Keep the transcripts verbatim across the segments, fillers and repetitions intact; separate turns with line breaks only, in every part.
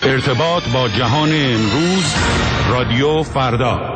ارتباط با جهان امروز، رادیو فردا.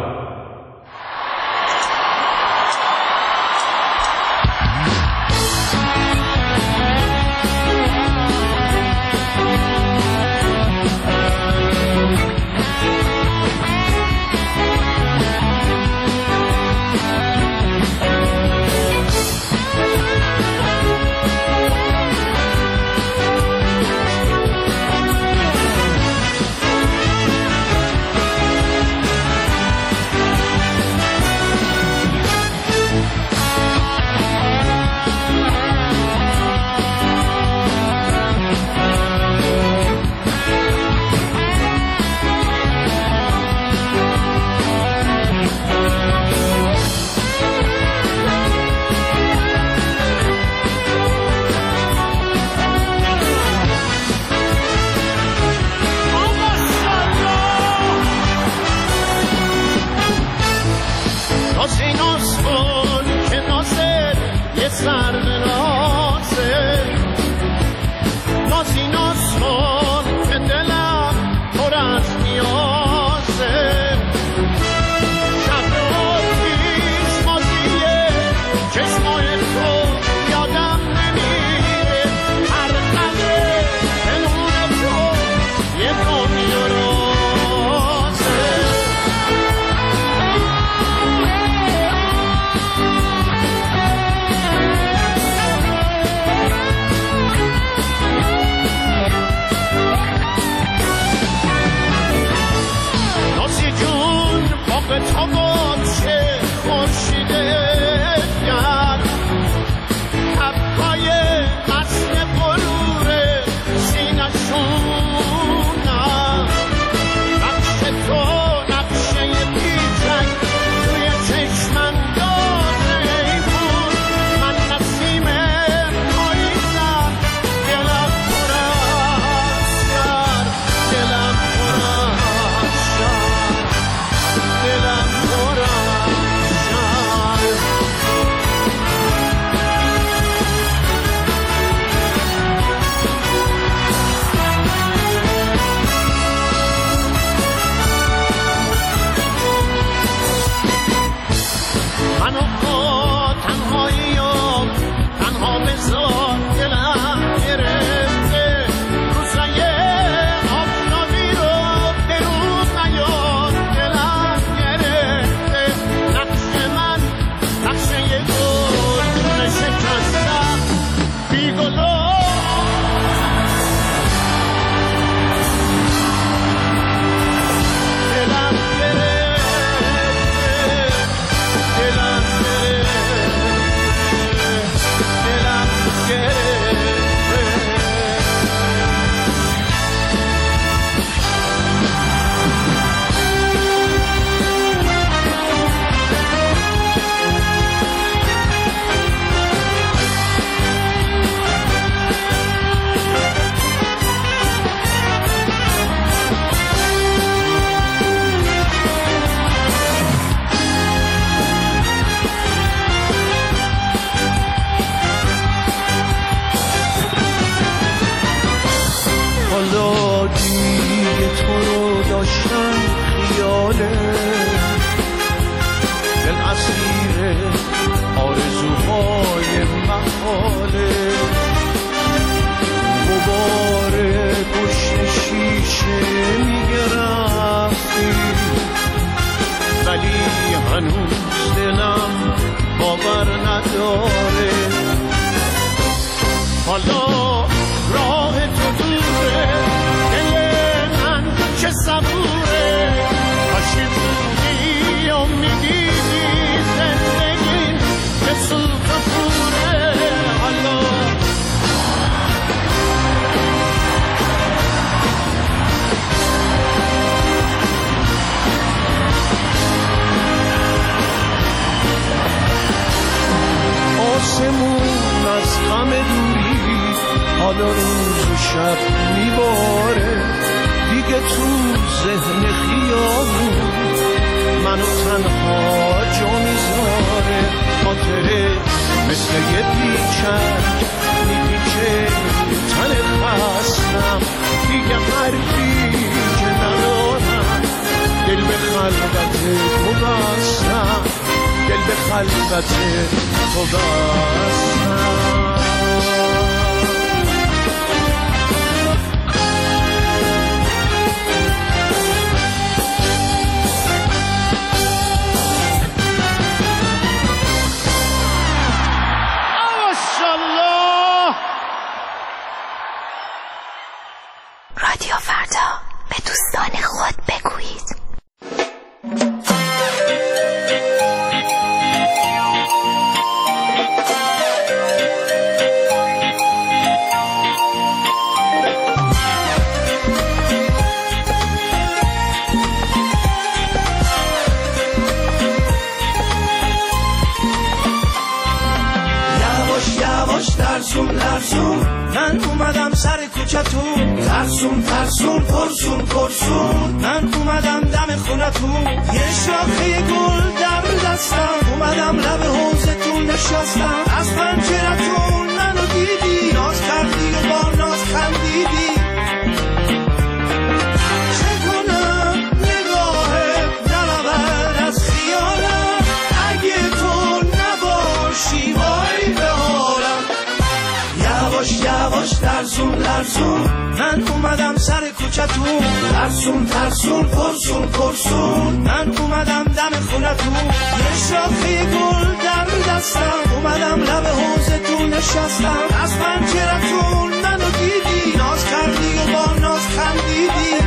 حالا روز و شب میباره دیگه تو ذهن خیابون منو تنها جا میذاره، خاطره مثل یه پیچک میپیچه تن خستم دیگه حرفی تو بستم، دل به خلوت تو بستم.
رادیو فردا، به دوستان خود بگویید.
ترسون ترسون من اومدم سر کوچتون، ترسون ترسون پرسون پرسون من اومدم دم خونتون، یه شاخه گل در دستم، اومدم لب حوضتون نشستم، از پنجرتون منو دیدی، ناز کردی و با ناز خندیدی. چه کنم نگاه دلبر از خیالم، اگه تو نباشی وای به حالم. یواش یواش ترسون ترسون من اومدم سر کوچتون، ترسون ترسون پرسون پرسون من اومدم دم خونتون، یه شاخه گل در دستم، اومدم لب حوضتون نشستم، از پنجرتون منو دیدی، ناز کردی و با ناز خندیدی.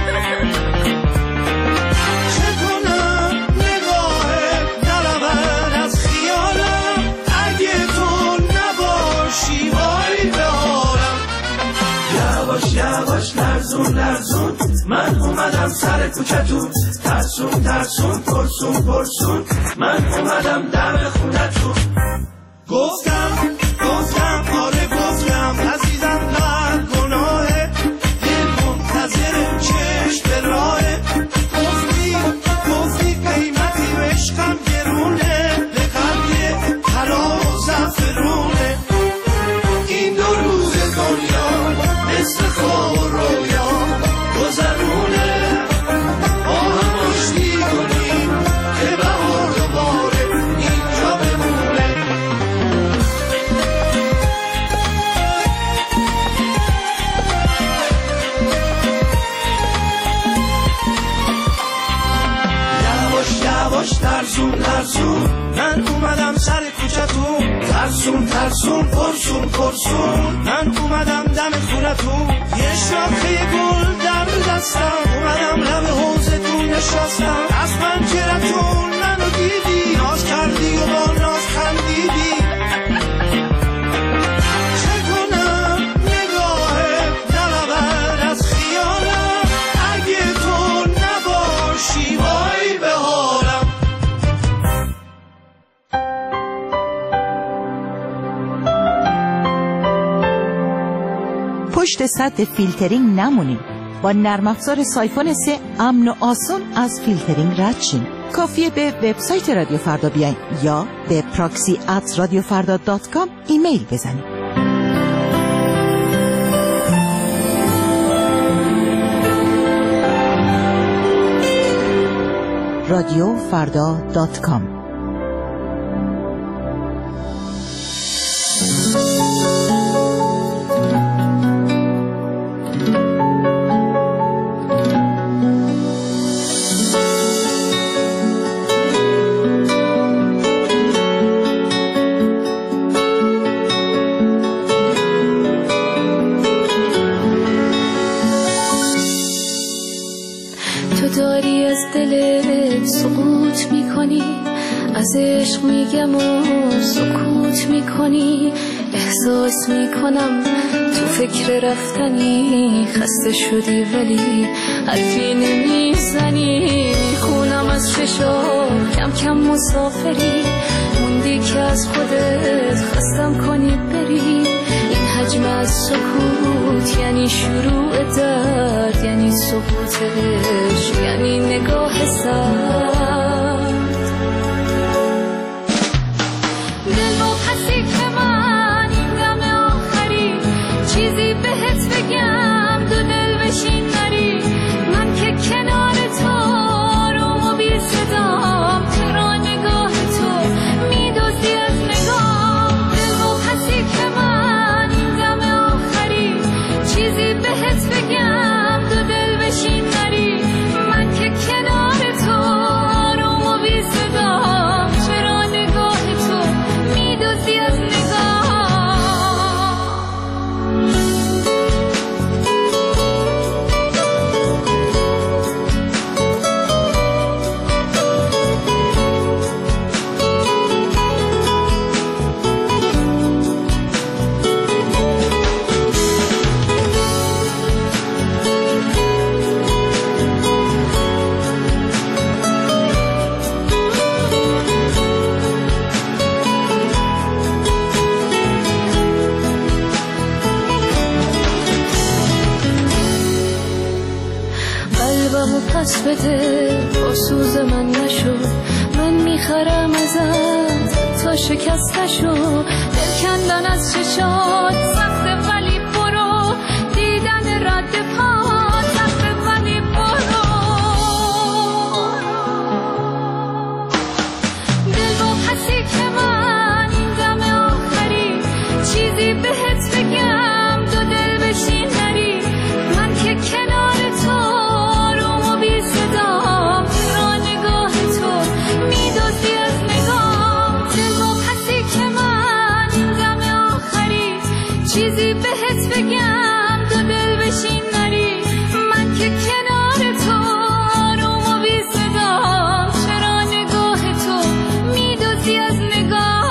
چه کنم نگاه دلبر از خیالم، اگه تو نباشی وای به حالم. یواش یواش لرزون لرزون من اومدم سر کوچتون، ترسون ترسون پرسون پرسون من اومدم دم خونتون. گفتم گفتم آره گفتم عزیزم من گناهه، دل منتظر چشم به راهه، گفتی گفتی قیمتی و عشقم گرونه، به قلب طلا و زعفرونه. این دو روز دنیا مثل خواب و رویا گذرونه، با هم آشتی کنیم که بهار دوباره اینجا بمونه. یواش یواش ترسون ترسون من اومدم سر کوچتون، ترسون ترسون پرسون پرسون من اومدم دم خونتون، یه شاخه گل در دستم، اومدم لب حوضتون نشستم، از پنجرتون منو دیدی، ناز کردی و با ناز خندیدی. چه کنم نگاه دلبر از خیالم، اگه تو نباشی وای به حالم.
پشت سد فیلترینگ نمونیم. با نرم افزار سایفون سه امن و آسان از فیلترینگ رد شیم. کافیه به وبسایت رادیو فردا بیاین یا به پراکسی ات رادیو فردا دات کام ایمیل بزنید. رادیو فردا دات کام.
از عشق میگم و سکوت میکنی، احساس میکنم تو فکر رفتنی، خسته شدی ولی حرفی نمیزنی، میخونم از چشام کم کم مسافری، موندی که از خودت خستم کنی بری. این حجم از سکوت یعنی شروع درد، یعنی سقوطش، یعنی نگاه سرد. دلواپسی که من این دم آخری چیزی بهت بگم، دو دل بشین نری، من که کنار تو آروم و بی صدا قلبمو پس بده با سوز من نشو، من میخرم ازت تا شکستشو. دل کندن از چشات سخته ولی برو، دیدن رد پا سخته ولی برو. دل با پسی که من این دم آخری چیزی بهت بگم، دو دل بشین نری. من که کنار تو آروم و بی صدام، چرا نگاه تو میدوزی از نگام. دل با پسی که من این دم آخری چیزی بهت بگم، دو دل بشین نری. من که کنار تو آروم و بی صدام، چرا نگاه تو میدوزی از نگام.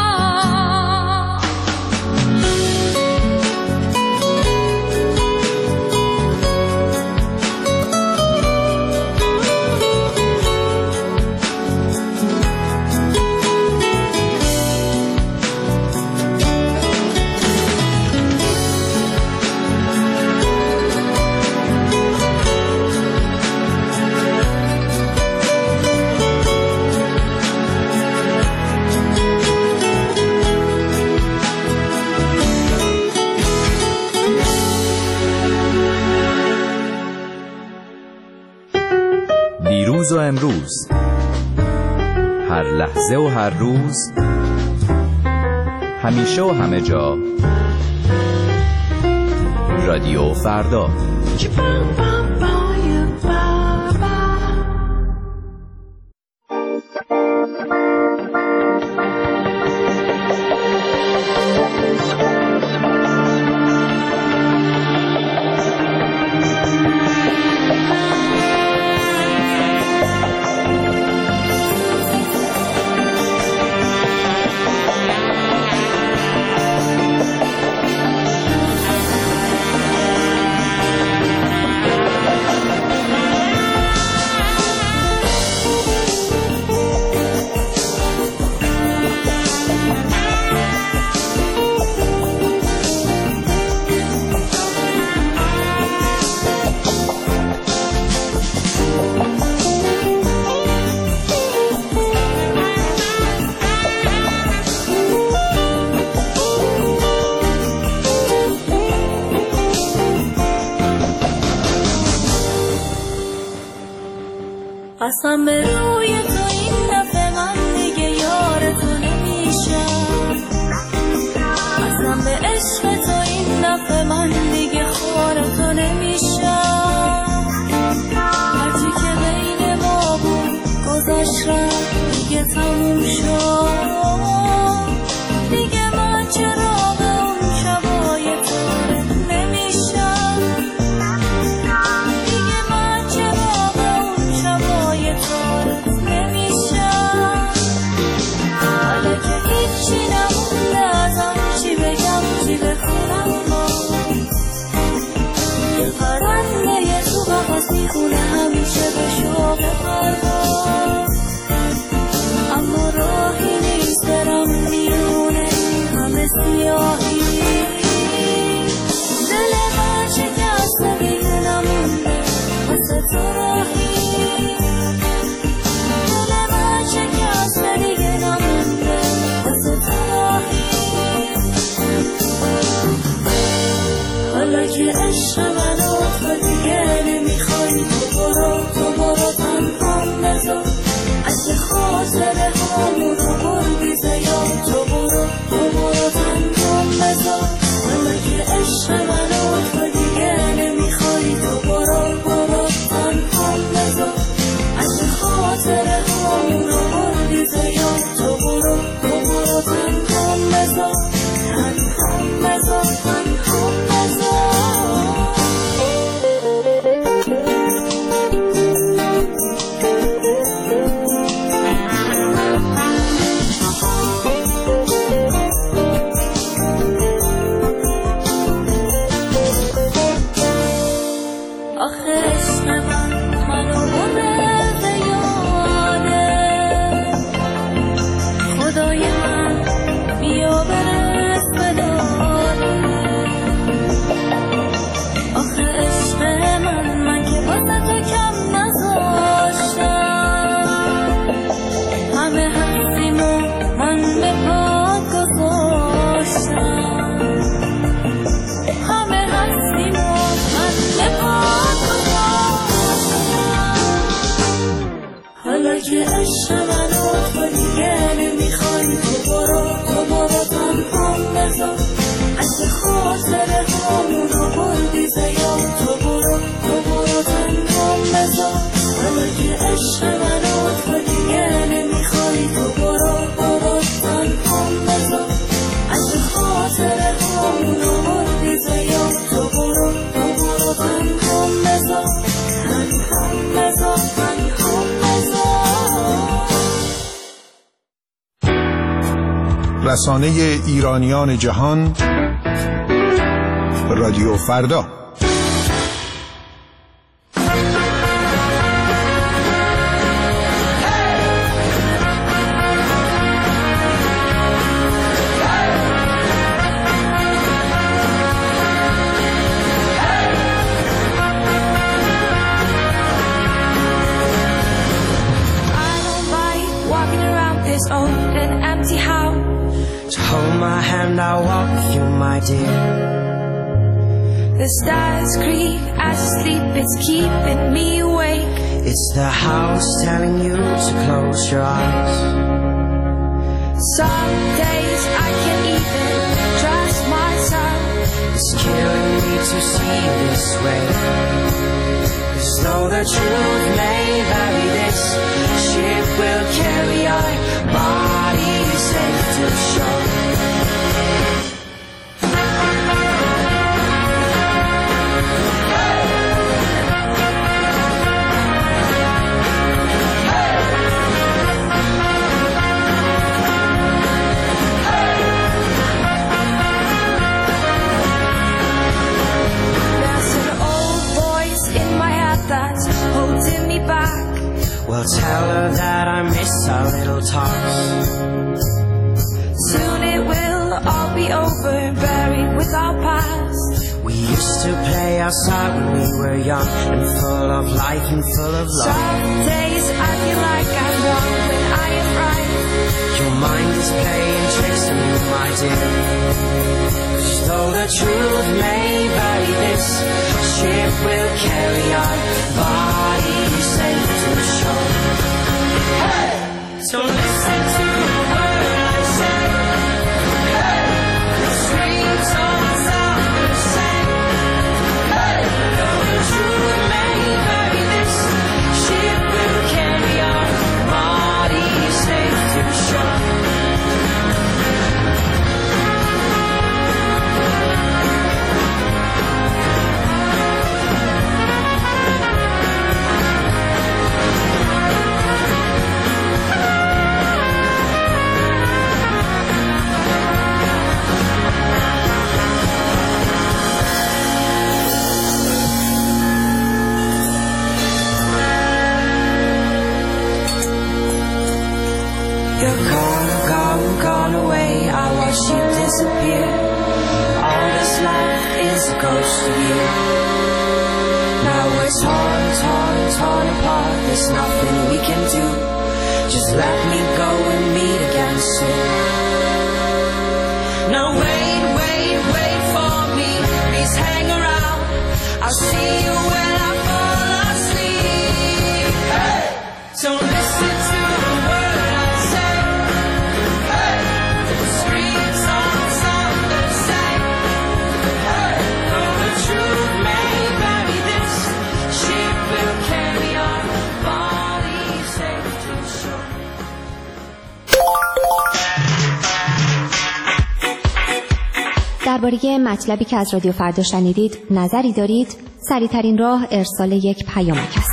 دیروز و امروز، هر لحظه و هر روز، همیشه و همه جا، رادیو فردا.
قسم به روی تو این دفعه من دیگه یار تو نمیشم، قسم به عشق تو این دفعه من دیگه خوار تو نمیشم. هرچی که بین ما بود گذشت رفت دیگه تموم شد، دیگه من چراغ اون شبای تارت نمیشم، دیگه من چراغ اون شبای تارت نمیشم. حالا که هیچی نمونده ازم، چی بگم چی بخونم ما، یه پرنده تو قفس میخونه همیشه به شوق پرواز، اما راهی نیست برم بیرون این همه سیاهی. دل من شکسته دیگه نمونده واسه تو راهی، دل من شکسته دیگه نمونده واسه تو راهی. حالا که عشق منو تو دیگه نمیخوای، تو برو تو برو تنهام بذار، عشق خاطره هامون رو بردی زیاد، تو برو تو برو تنهام بذار. حالا که عشق منو تو دیگه نمیخوای، تو برو برو تنهام بذار، عشق خاطره هامون رو بردی زیاد، تو برو تو برو تنهام بذار، تنهام بذار تنهام بذار. آخه عشق من، من که واسه تو کم
عشق منو تو دیگه نمیخوای، تو برو تو برو تنهام بذار، عکس خاطره هامونو بردی زیاد، تو برو تو برو تنهام بذار، اگه عشق منو تو دیگه نمیخوای، تو برو برو تنهام بذار، عکس خاطره هامونو بردی زیاد، تو برو تو برو تنهام بذار، تنهام بذار تنهام بذار.
رسانه ایرانیان جهان، رادیو فردا.
I'll walk with you, my dear. The stars creep, I sleep, it's keeping me awake. It's the house telling you to close your eyes. Some days I can't even trust myself. It's killing me to see this way. 'Cause though the truth may vary, this ship will carry our bodies safe to shore. Well, tell her that I miss our little talks. Soon it will all be over, buried with our past. We used to play outside when we were young and full of life and full of love. Some days I feel like I'm wrong when I am right. Your mind is playing tricks on you, my dear. 'Cause though the truth may vary, this ship will carry our bodies safe to shore. Hey! So listen to the word I say. Hey! The streams all sound the same. Hey! Though the truth may vary, this ship will carry our bodies safe to shore. You're gone, gone, gone away. I watch you disappear. All this life is a ghost of you. Now we're torn, torn, torn apart. There's nothing we can do. Just let me go and meet again soon. Now wait, wait, wait for me. Please hang around. I'll see you when I fall asleep. Hey! So listen to the word I say. Hey! The streets all sound the same. Hey! Though the truth may vary, this ship will carry our bodies safe to shore.
درباره مطلبی که از رادیو فردا شنیدید نظری دارید؟ سریع‌ترین راه ارسال یک پیامک است.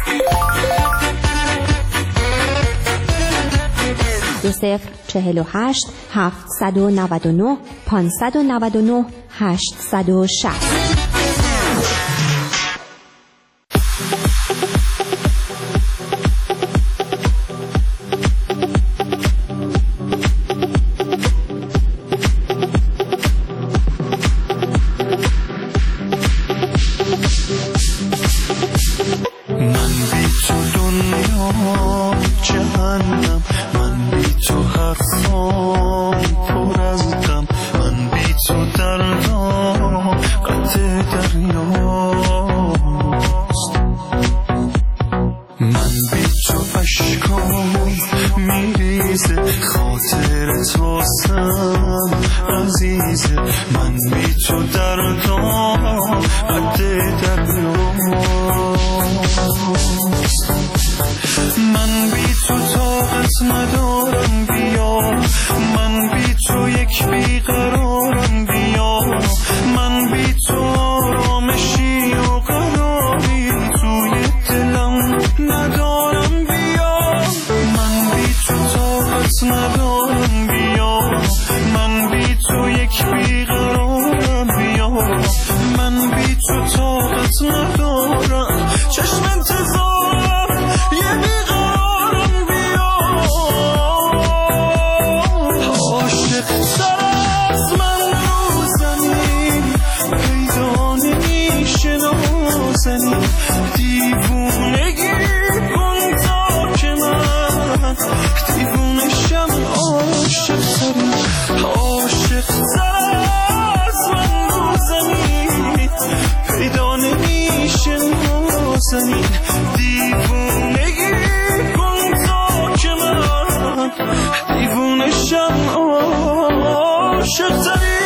دو صفر چهل و هشت هفتصد و نود و نه پانصد و نود و نه هشتصد و شصت.
میریزه من بی تو دردام قد دریاست من بی تو طاقت ندارم بیا من بی تو یک بیقرارم بیا من بی تو آرامشی و قراری توی دلم ندارم بیا من بی تو طاقت ندارم بیا من بی تو یک بیقرارم بیا من بی تو طاقت ندارم چشم انتظار یه بیقرارم بیا عاشق تر از من رو زمین پیدا نمیشه نازنین دیوونگی کن تا که من دیوونشم عاشق ترین عاشق تر از من رو زمین پیدا نمیشه نازنین دیوونگی کن تا که من دیوونشم عاشق ترین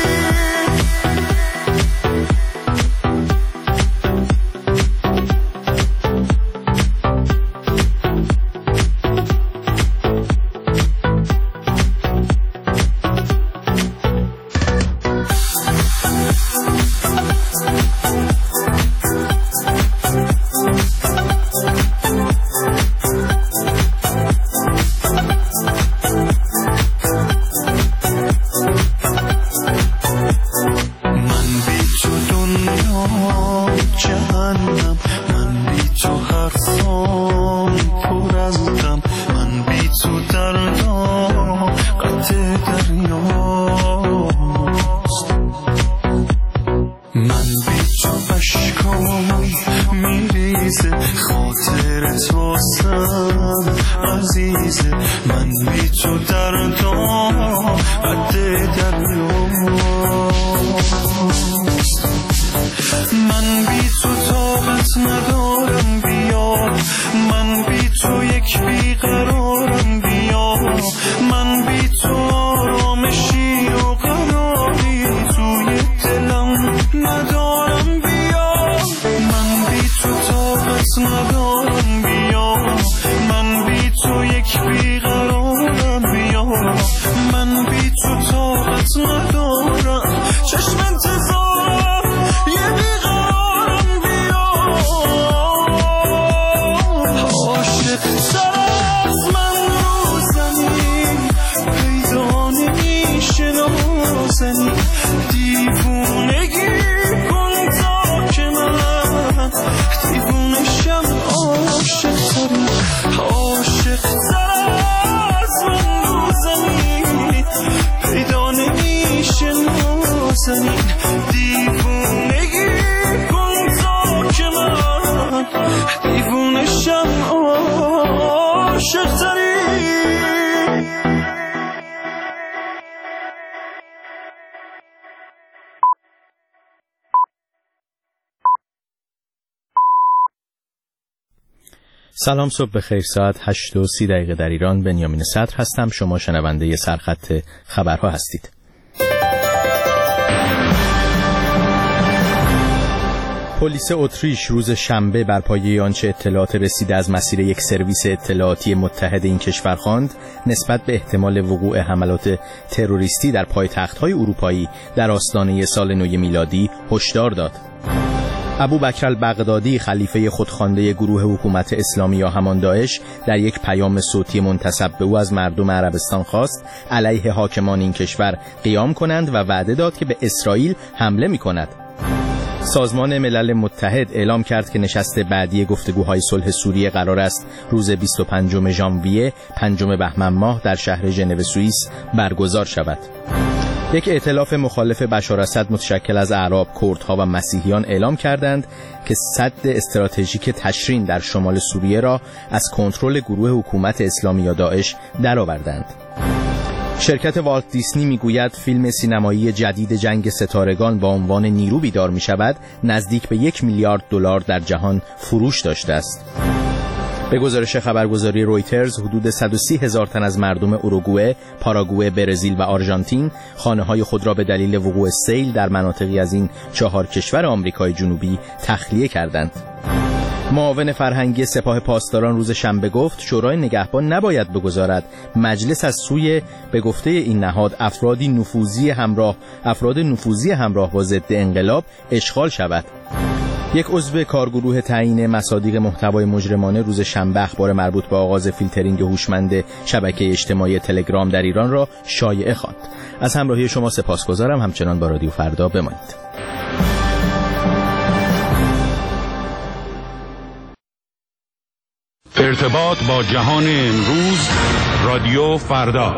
سلام، صبح بخیر. ساعت هشت و سی دقیقه در ایران. بنیامین صدر هستم. شما شنونده سرخط خبرها هستید. پلیس اتریش روز شنبه بر پایه آنچه اطلاعات رسیده از مسیر یک سرویس اطلاعاتی متحد این کشور خواند، نسبت به احتمال وقوع حملات تروریستی در پایتخت‌های اروپایی در آستانه سال نو میلادی هشدار داد. ابوبکر البغدادی، خلیفه خودخوانده گروه حکومت اسلامی یا همان داعش، در یک پیام صوتی منتسب به او از مردم عربستان خواست علیه حاکمان این کشور قیام کنند و وعده داد که به اسرائیل حمله می‌کند. سازمان ملل متحد اعلام کرد که نشست بعدی گفتگوهای صلح سوریه قرار است روز بیست و پنجم ژانویه، پنجم بهمن ماه در شهر ژنو سوئیس برگزار شود. یک ائتلاف مخالف بشار اسد متشکل از اعراب، کردها و مسیحیان اعلام کردند که سد استراتژیک تشرین در شمال سوریه را از کنترل گروه حکومت اسلامی یا داعش درآوردند. شرکت والت دیسنی میگوید فیلم سینمایی جدید جنگ ستارگان با عنوان نیرو بیدار می شود نزدیک به یک میلیارد دلار در جهان فروش داشته است. به گزارش خبرگزاری رویترز حدود صد و سی هزار تن از مردم اوروگوئه، پاراگوئه، برزیل و آرژانتین خانه‌های خود را به دلیل وقوع سیل در مناطقی از این چهار کشور آمریکای جنوبی تخلیه کردند. معاون فرهنگی سپاه پاسداران روز شنبه گفت شورای نگهبان نباید بگذارد مجلس از سوی به گفته این نهاد افرادی نفوذی همراه افراد نفوذی همراه با ضد انقلاب اشغال شود. یک عضو کارگروه تعیین مصادیق محتوای مجرمانه روز شنبه اخبار مربوط به آغاز فیلترینگ هوشمند شبکه اجتماعی تلگرام در ایران را شایعه خواند. از همراهی شما سپاسگزارم. همچنان با رادیو فردا بمانید.
ارتباط با جهان امروز، رادیو فردا.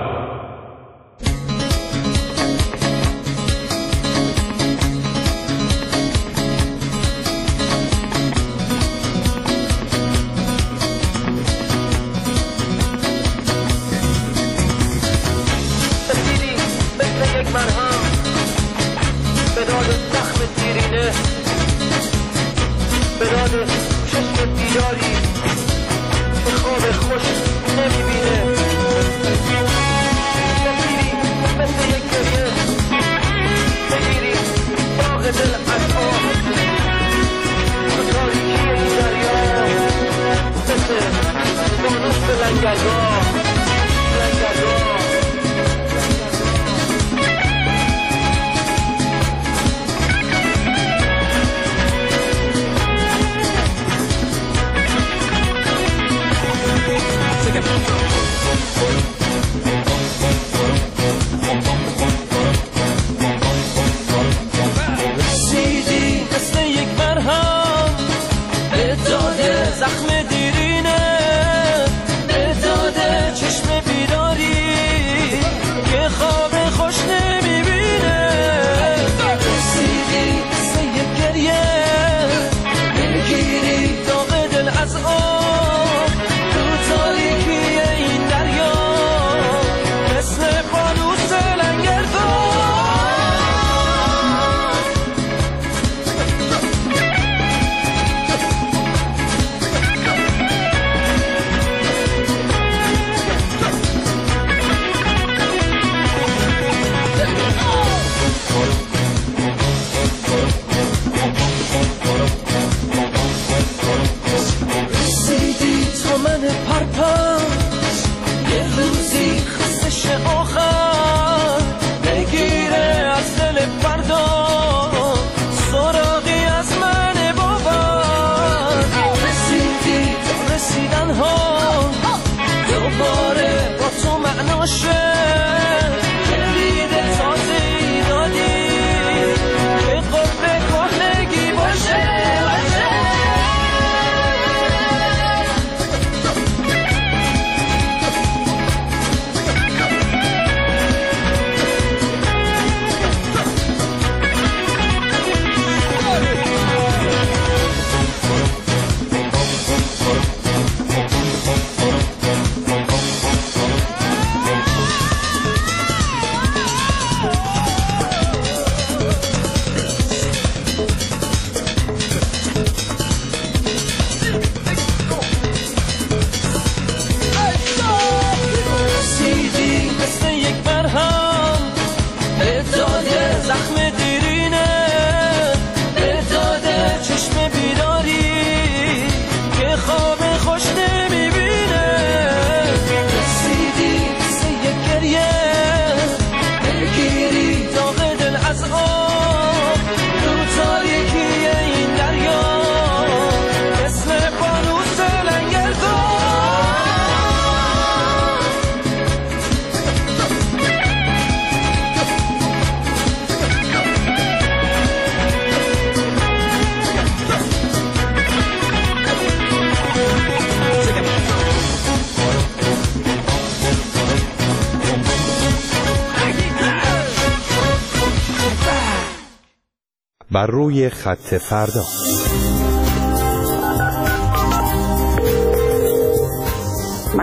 بر روی خط فردا.
من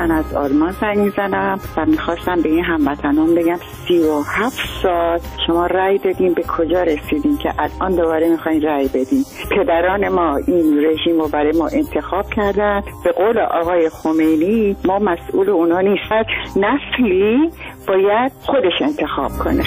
من از آلمان زنگ میزنم و میخواستم به این هموطنان بگم سی و هفت سال شما رأی دادین، به کجا رسیدین که الان دوباره میخواین رأی بدین؟ پدران ما این رژیم رو برای ما انتخاب کردن. به قول آقای خمینی ما مسئول اونا نیست، نسلی باید خودش انتخاب کنه.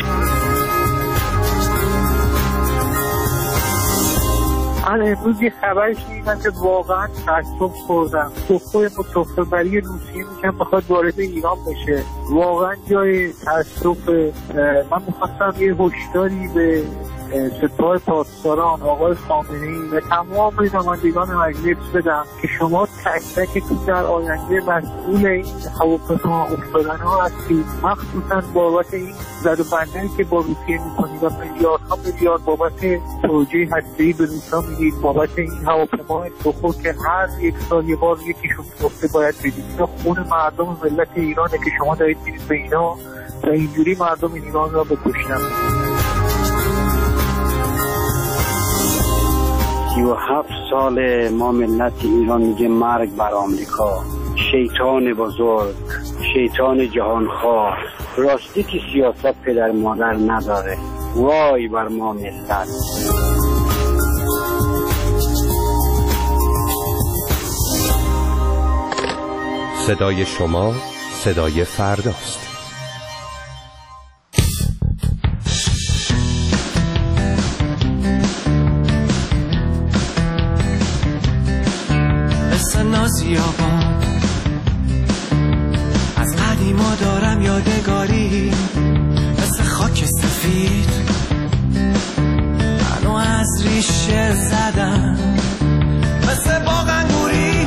من امروز یه خبری شنیدم که واقعا تعصب خوردم. توفای متوفبری روسیه میگن بخواد وارد ایران بشه. واقعا جای تعصب. من میخواستم یه هشداری به سپاه پاسداران آقای خامنه‌ای و تمام نمایندگان مجلس بدم که شما تک تکتون در آینده مسئول این هواپیما افتادن‌ها هستید، مخصوصا بابت این زد و بندی که با روسیه میکنید و میلیاردها میلیارد بابت توجیه هسته‌ای به روسا میدید، بابت این هواپیما سخور که هر یک سال یه بار یکیشون میفته باید بدید. اینا خون مردم ملت ایرانه که شما دارید میدید به اینا و اینجوری مردم ایران را بکشن.
سی و هفت سال ما ملت ایران میگه مرگ بر آمریکا، شیطان بزرگ، شیطان جهانخوار. راستی که سیاست پدر مادر نداره. وای بر ما ملت.
صدای شما صدای فرداست.
نازیابان از قدیما دارم یادگاری، مثل خاک سفید منو از ریشه زدم، مثل باغ انگوری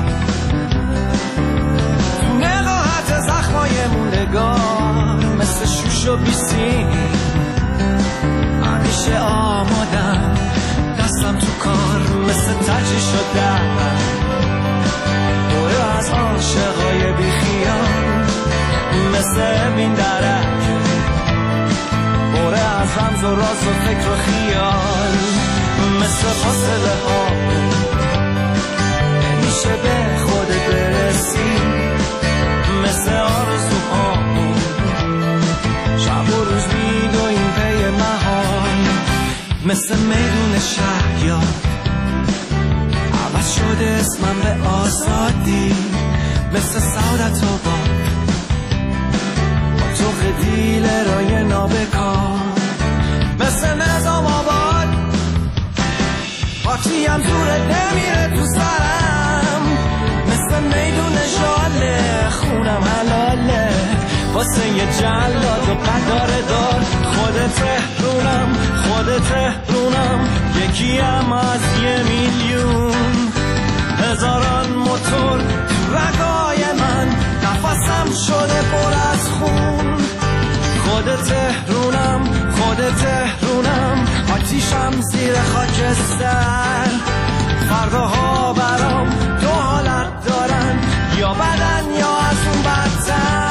تو نقاهت زخمای موندگار، مثل شوش و بیسیم همیشه آمادم، دستم تو کار مثل ترچی شدم، از عاشقای بیخیال مثل این درک، بره از رمز و راز و فکر و خیال، مثل فاصله ها نمیشه به خودت برسی، مثل آرزوها شب و روز میدویم پی محال، مثل میدون شهریار عوض شده اسمم به آزادی، مثل سعادت و با با تو خدیل رای نابکار، مثل نظام آباد پاچیم دوره نمیره تو سرم، مثل میدون جاله خونم حلاله واسه یه جلاد و قدار دار، خودت تهرونم خودت تهرونم یکیم از یه میلیون، هزاران موتور تو رگای من نفسم شده پر از خون، خودت تهرونم خودت تهرونم آتیشم زیر خاکستر، فرداها برام دو حالت دارن، یا بدن یا از اون بدتر.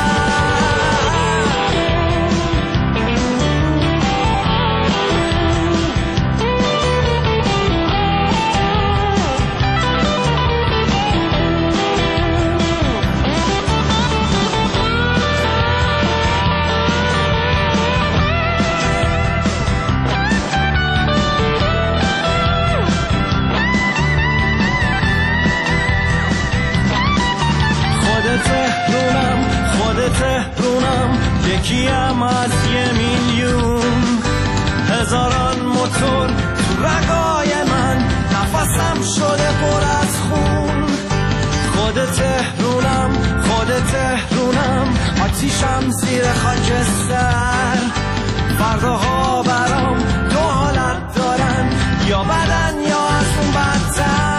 تهرونم یکیم از یه میلیون، هزاران موتور تو رگای من نفسم شده پر از خون، خودت تهرونم خودت تهرونم آتیشم زیر خاکستر، فرداها برام دو حالت دارن، یا بدن یا از اون بدتر.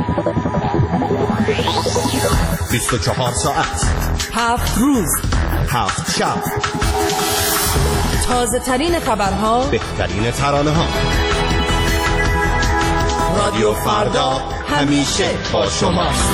بیست و چهار ساعت
هفت روز
هفت شب،
تازه ترین خبرها،
بهترین ترانه ها. رادیو فردا همیشه با شماست.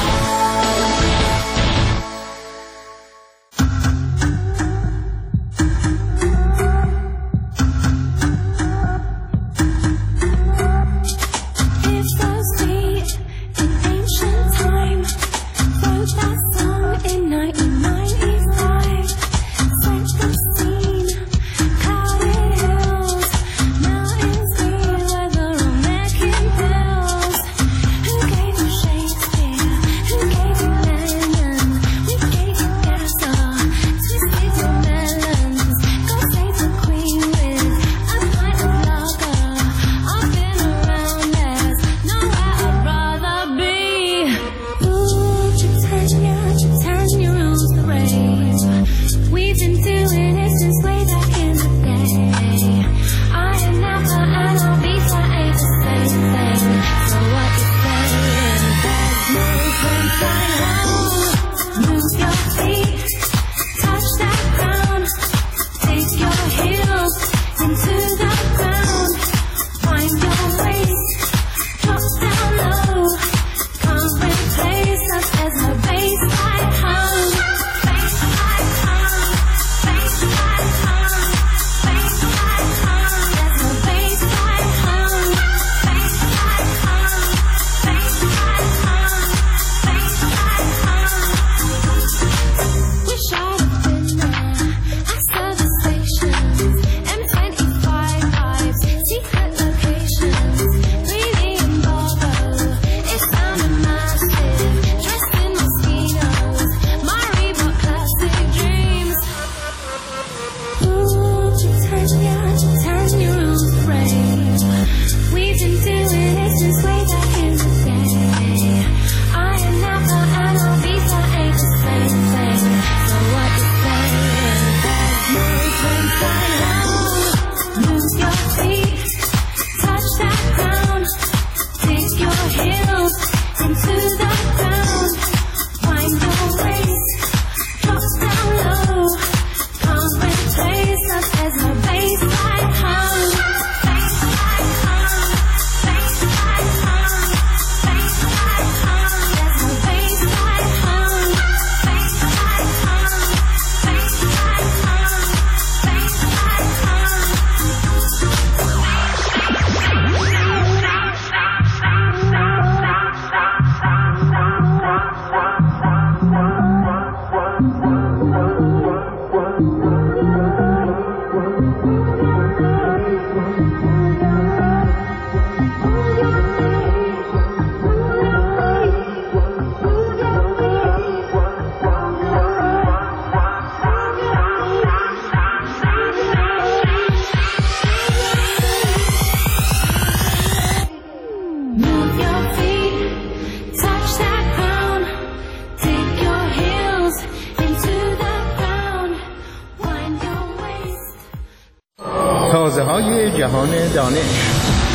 تازه های جهان دانش.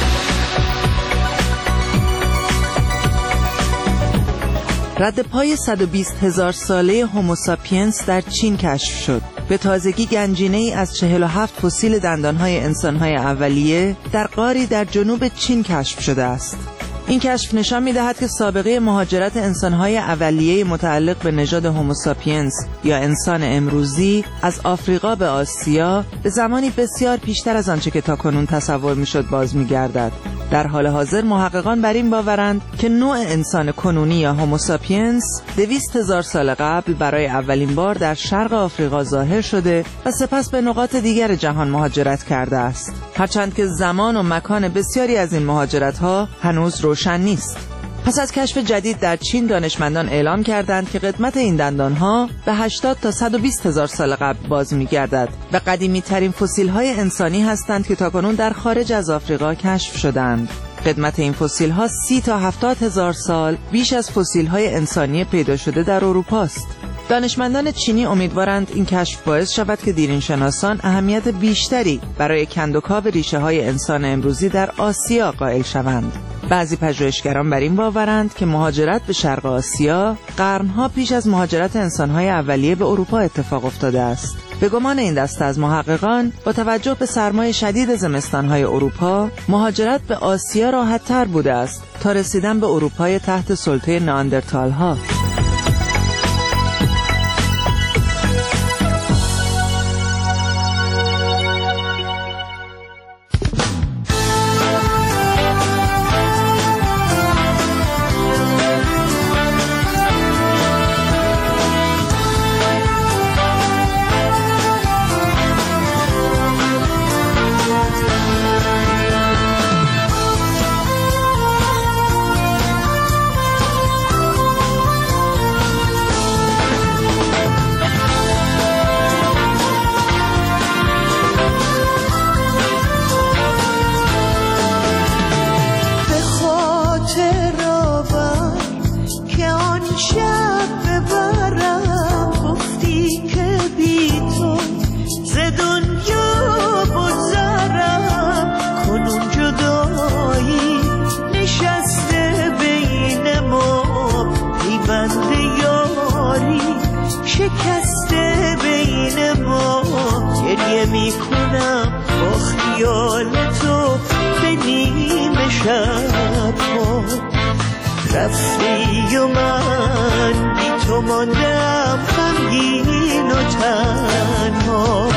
رد پای صد و بیست هزار ساله هوموساپینس در چین کشف شد. به تازگی گنجینه ای از چهل و هفت فسیل دندانهای انسانهای اولیه در غاری در جنوب چین کشف شده است. این کشف نشان می‌دهد که سابقه مهاجرت انسان‌های اولیه متعلق به نژاد هوموساپینس یا انسان امروزی از آفریقا به آسیا به زمانی بسیار پیشتر از آنچه که تاکنون تصور می‌شد باز می‌گردد. در حال حاضر محققان بر این باورند که نوع انسان کنونی یا هوموساپینس دویست هزار سال قبل برای اولین بار در شرق آفریقا ظاهر شده و سپس به نقاط دیگر جهان مهاجرت کرده است. هرچند که زمان و مکان بسیاری از این مهاجرت‌ها هنوز روشن نیست. پس از کشف جدید در چین دانشمندان اعلام کردند که قدمت این دندانها به هشتاد تا صد و بیست هزار سال قبل باز می‌گردد و قدیمی ترین فسیل‌های انسانی هستند که تاکنون در خارج از آفریقا کشف شدند. قدمت این فسیل‌ها سی تا هفتاد هزار سال بیش از فسیل‌های انسانی پیدا شده در اروپا است. دانشمندان چینی امیدوارند این کشف باعث شود که دیرینشناسان اهمیت بیشتری برای کندوکاو ریشه‌های انسان امروزی در آسیا قائل شوند.
بعضی پژوهشگران بر این باورند که مهاجرت به شرق آسیا قرنها پیش از مهاجرت انسان‌های اولیه به اروپا اتفاق افتاده است. به گمان این دسته از محققان، با توجه به سرمای شدید زمستان‌های اروپا، مهاجرت به آسیا راحت‌تر بوده است تا رسیدن به اروپای تحت سلطه نئاندرتال‌ها.
شکسته بین ما گریه میکنم با خیال تو به نیمه شب ها رفتی و من بی تو ماندم غمگین و تنها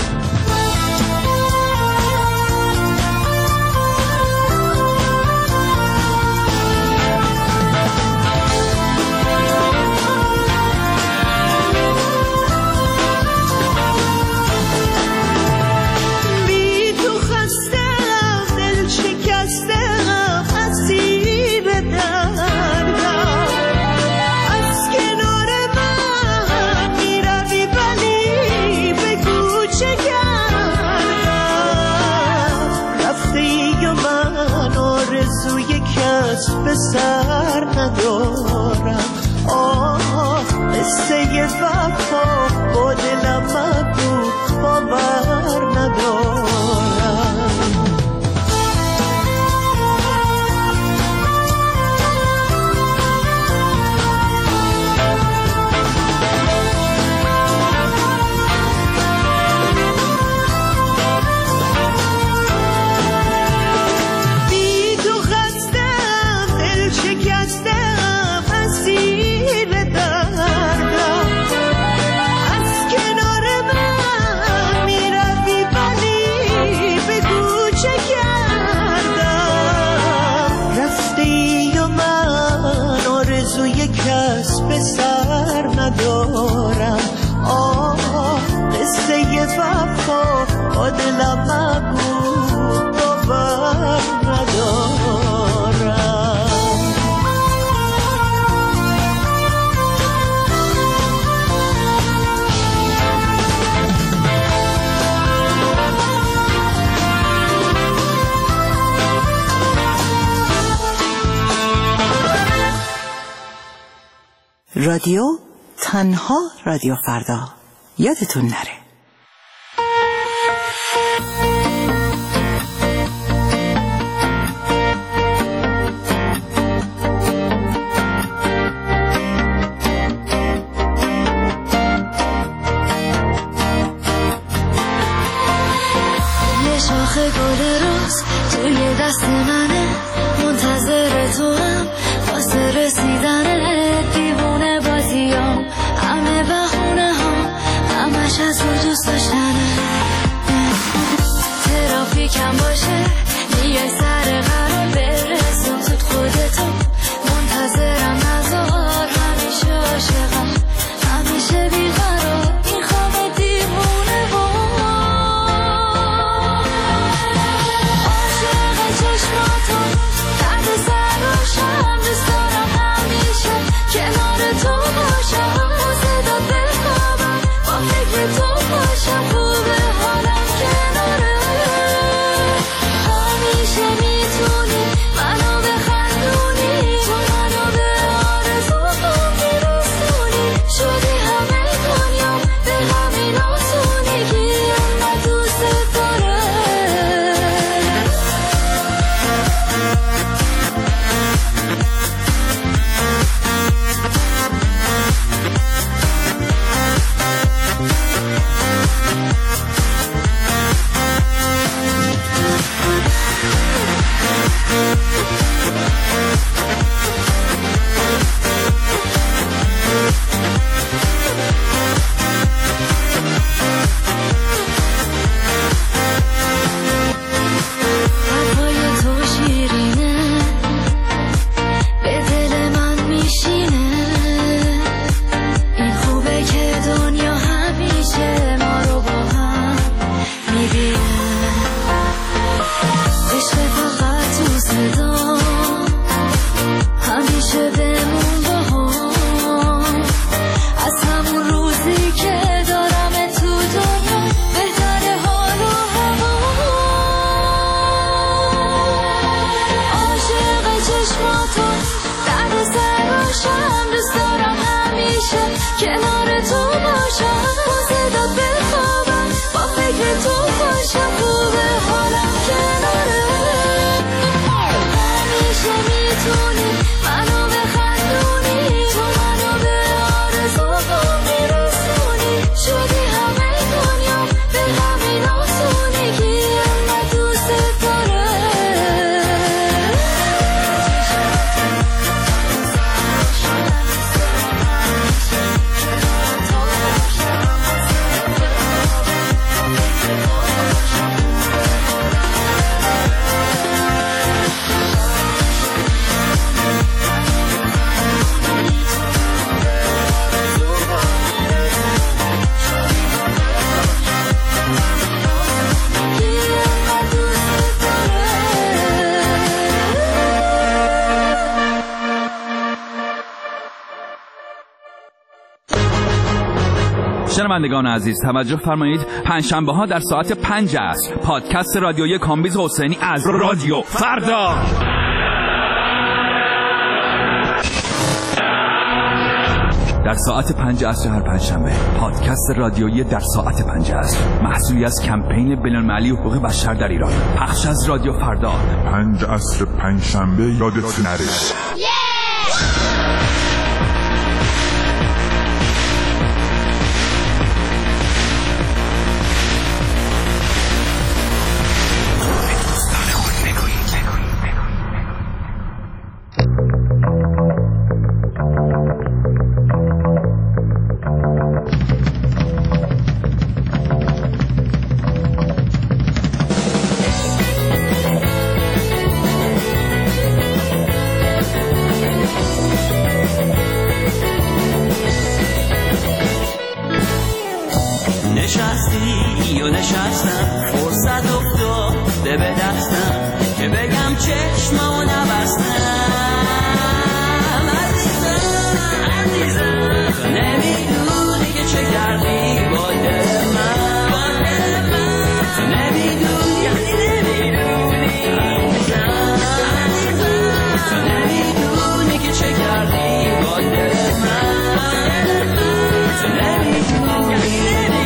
به سر ندارم آه قصه وفا با دلم مگو باور ندارم کس به سر ندارم آه قصه وفا با دلم مگو باور ندارم
رادیو تنها رادیو فردا یادتون نره.
یه شاخه گل روز توی دست منه منتظر تو هم واسه رسیدنه دیوونه بازیام همه بهونه ها همش از رو دوست داشتنه ترافیکم باشه میای سر قرار برسون زود خودتو منتظرم نزار همیشه عاشقم همیشه بیقرار این خواب دیوونه با عاشق چشماتو درد سر روشم دوست دارم همیشه کنار تو باشم صدا بخوابم با فکر تو باشم خوبه حالم کناره همیشه
شنوندگان عزیز توجه فرمایید، پنجشنبه ها در ساعت پنج عصر پادکست رادیویی کامبیز حسینی از رادیو فردا. در ساعت پنج عصر هر پنجشنبه پادکست رادیویی در ساعت پنج عصر، محصولی از کمپین بین‌المللی حقوق بشر در ایران، پخش از رادیو فردا.
پنج عصر پنجشنبه یادت نره.
نشستی و نشستم، فرصت افتاده به دستم که بگم چشممو نبستم. عزیزم عزیزم تو نمیدونی که چه کردی با دل من، با دل من تو نمیدونی، یعنی نمیدونی. عزیزم عزیزم تو نمیدونی که چه کردی با دل من، تو نمیدونی،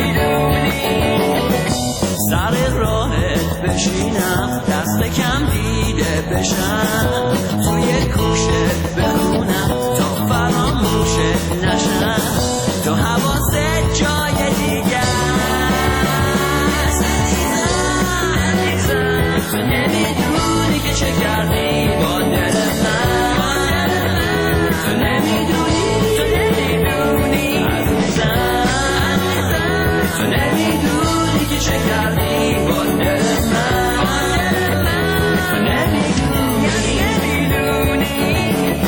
سر راهت بشینم، دست کم دیده بشم، توی کوشت بخونم تا فراموشت نشم، تو حواست جای دیگه است. عزیزم عزیزم تو نمیدونی که چه کردی با دل من، تو نمیدونی، تو نمیدونی. عزیزم عزیزم تو نمیدونی که چه کردی با دل من، تو نمیدونی، نمیدونی.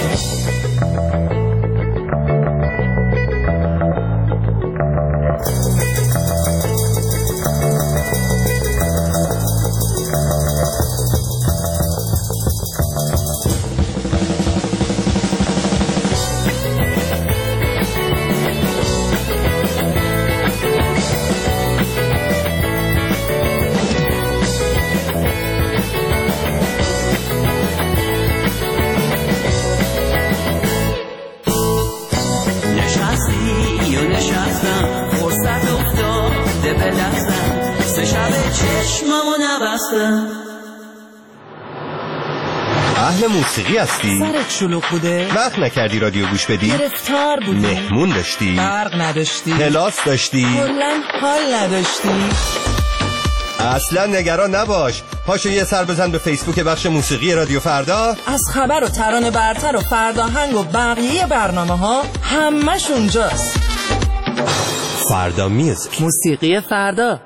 اهل موسیقی هستی؟
سرت شلوغ بوده؟
وقت نکردی رادیو گوش بدی؟
گرفتار بودی؟
مهمون داشتی؟
برق نداشتی؟
کلاس داشتی؟
کلاً حال نداشتی؟
اصلا نگران نباش، پاشو یه سر بزن به فیسبوک بخش موسیقی رادیو فردا.
از خبر و ترانه برتر و فرداهنگ و بقیه برنامه ها همش اونجاست.
فردا میوزیک،
موسیقی فردا.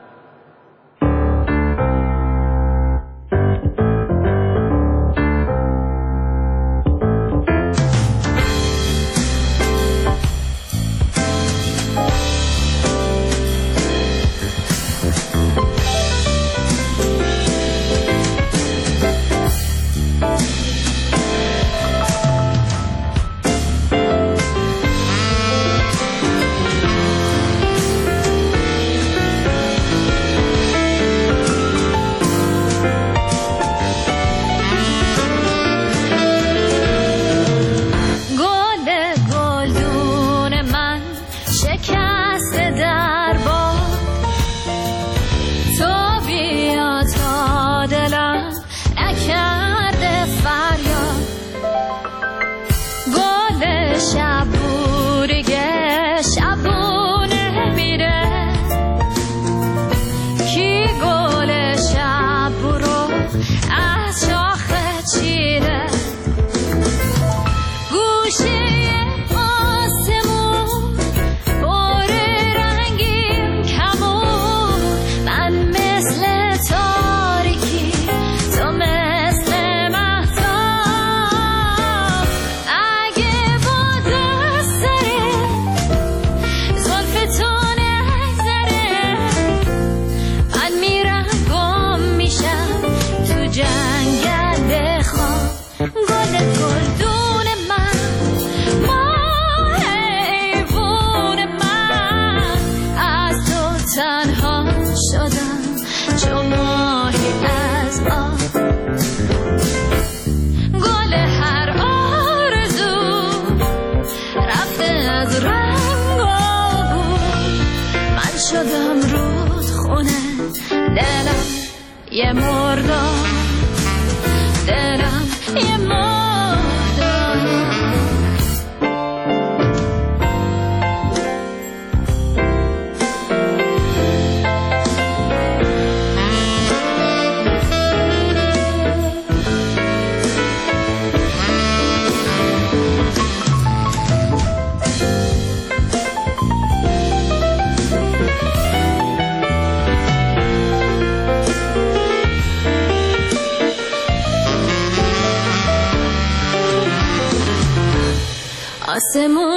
دلم یه مردار دلم یه مردار آسمون